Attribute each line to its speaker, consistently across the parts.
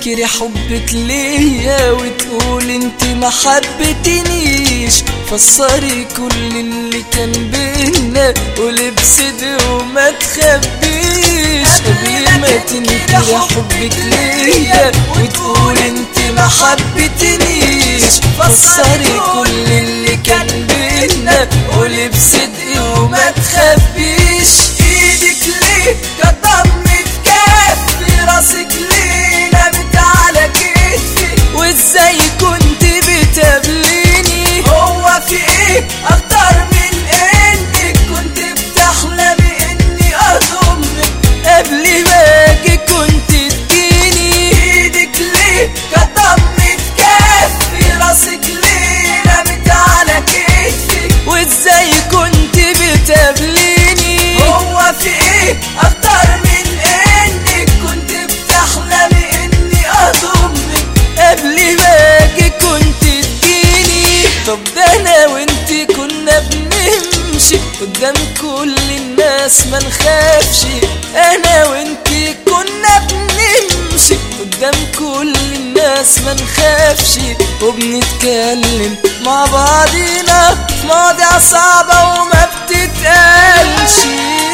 Speaker 1: تنكري حبك ليا وتقول انت ما حبتنيش. فسري كل اللي كان بينا ولبسي وما تخبيش. قبل ما تنكري حبك ليا وتقول انت ما حبتنيش. فسري كل اللي كان بينا ولبسي وما تخبيش. ايدك ليه كانت ضمت كفي، راسك ليه نامت على كتفي، وازاي كنت بتقابليني؟ هو في ايه اكتر من انك كنت بتحلمي اني اضمك قبل ما اجي كنت تجيني؟ ايدك ليه كانت ضمت كفي، راسك ليه نامت على كتفي، وازاي كنت بتقابليني؟ هو في ايه اكتر من انك كنت بتحلمي اني اضمك قبل ما اجي كنت تجيني؟ طب ده انا وانتي كنا بنمشي قدام كل الناس ما نخافش. انا وانتي كنا بنمشي قدام كل الناس ما نخافش، وبنتكلم مع بعضينا في مواضيع صعبة وما بتتقالش.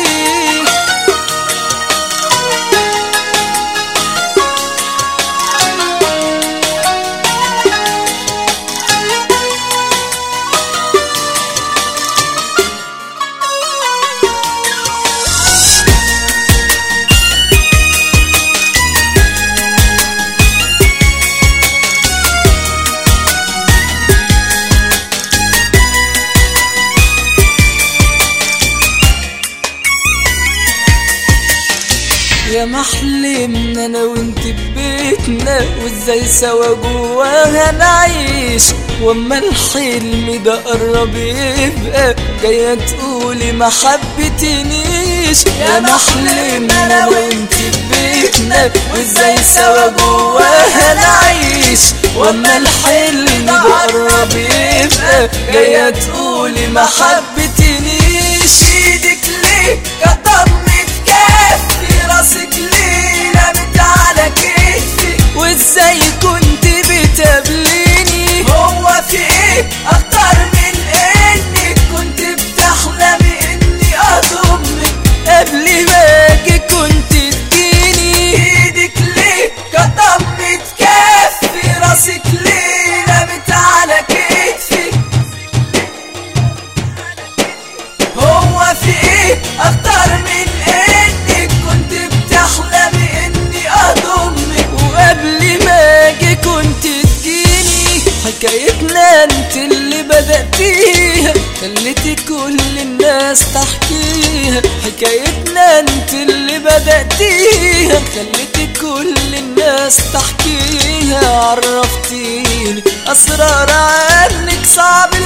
Speaker 1: يا محلمنا انا وانت ببيتنا وازاي سوا جواها نعيش، واما الحلم ده قرب يبقى جاية تقولي ما حبتنيش. يا محلمنا انا وانت ببيتنا وازاي سوا جواها نعيش، واما الحلم ده قرب يبقى جاية تقولي ما حبتنيش. ايدك ليه كانت ضمت كفي، راسك ليه نامت على كتفي، وازاي كنت بتقابليني؟ هو في ايه اكتر من انك كنت بتحلمي اني اضمك قبل ما اجي كنت تجيني؟ ايدك ليه كانت ضمت كفي، راسك ليه نامت على كتفي، هو في ايه اكتر من انك كنت بتحلمي اني اضمك وقبل ما اجي كنت تجيني؟ حكايتنا انت اللي بدأتيها خليتي كل الناس تحكيها. حكايتنا انت اللي بدأتيها خليتي كل الناس تحكيها. عرفتيني اسرار عنك صعب